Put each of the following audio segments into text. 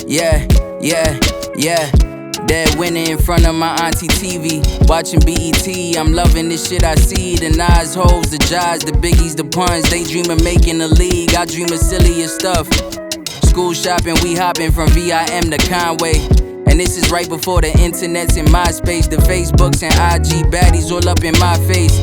Yeah, yeah, yeah. Dead winning in front of my auntie TV. Watching BET, I'm loving this shit I see. The Nas, hoes, the Jais, the Biggies, the puns. They dream of making a league, I dream of sillier stuff. School shopping, we hopping from VIM to Conway. And this is right before the internet's in MySpace. The Facebooks and IG baddies all up in my face.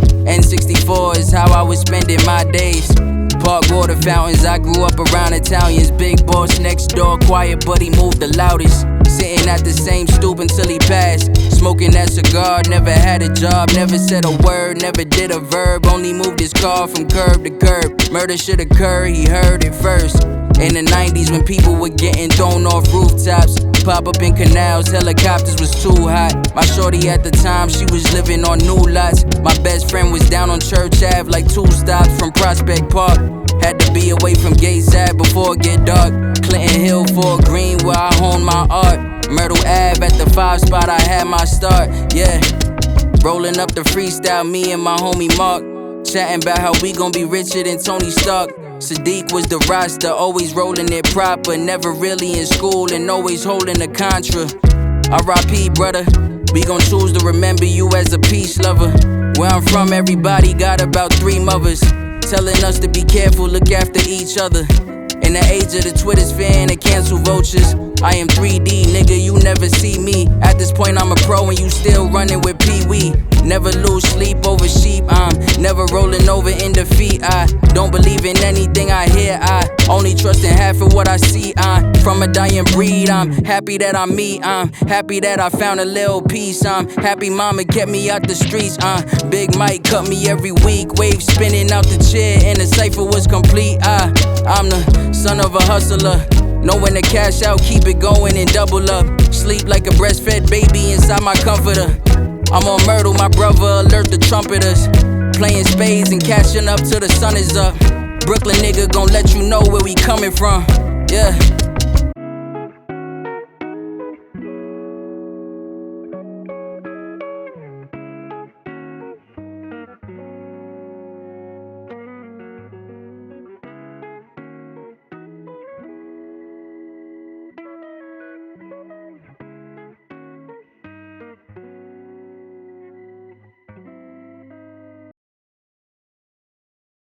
N64 is how I was spending my days. Park water fountains, I grew up around Italians. Big boss next door, quiet but he moved the loudest. Sitting at the same stoop until he passed. Smoking that cigar, never had a job. Never said a word, never did a verb. Only moved his car from curb to curb. Murder should occur, he heard it first. In the 90s when people were getting thrown off rooftops. Pop up in canals, helicopters was too hot. My shorty at the time, she was living on new lots. My best friend was down on Church Ave, like 2 stops from Prospect Park. Had to be away from Gates Ave before it get dark. Clinton Hill, Fort Greene, where I honed my art. Myrtle Ave at the 5 spot, I had my start, yeah. Rolling up the freestyle, me and my homie Mark. Chatting about how we gon' be richer than Tony Stark. Sadiq was the roster, always rolling it proper. Never really in school and always holding a Contra. R.I.P. brother, we gon' choose to remember you as a peace lover. Where I'm from, everybody got about 3 mothers. Telling us to be careful, look after each other. In the age of the Twitter sphere and the cancel vultures, I am 3D, nigga, you never see me. At this point I'm a pro and you still running with Pee-wee. Never lose sleep over sheep, I'm never rolling over in defeat. I don't believe in anything I hear, I only trust in half of what I see. I'm from a dying breed, I'm happy that I'm me. I'm happy that I found a little peace. I'm happy mama kept me out the streets. Big Mike cut me every week, wave spinning out the chair and the cipher was complete. I'm the son of a hustler, know when to cash out, keep it going and double up. Sleep like a breastfed baby inside my comforter. I'm on Myrtle, my brother, alert the trumpeters. Playing spades and catching up till the sun is up. Brooklyn nigga gon' let you know where we coming from, yeah.